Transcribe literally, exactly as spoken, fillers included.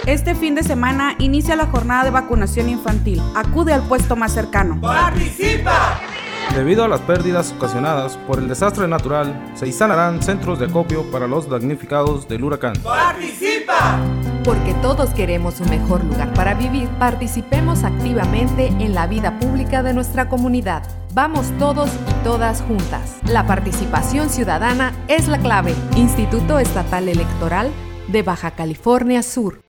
Este fin de semana inicia la jornada de vacunación infantil. Acude al puesto más cercano. ¡Participa! Debido a las pérdidas ocasionadas por el desastre natural, se instalarán centros de acopio para los damnificados del huracán. ¡Participa! Porque todos queremos un mejor lugar para vivir, participemos activamente en la vida pública de nuestra comunidad. Vamos todos y todas juntas. La participación ciudadana es la clave. Instituto Estatal Electoral de Baja California Sur.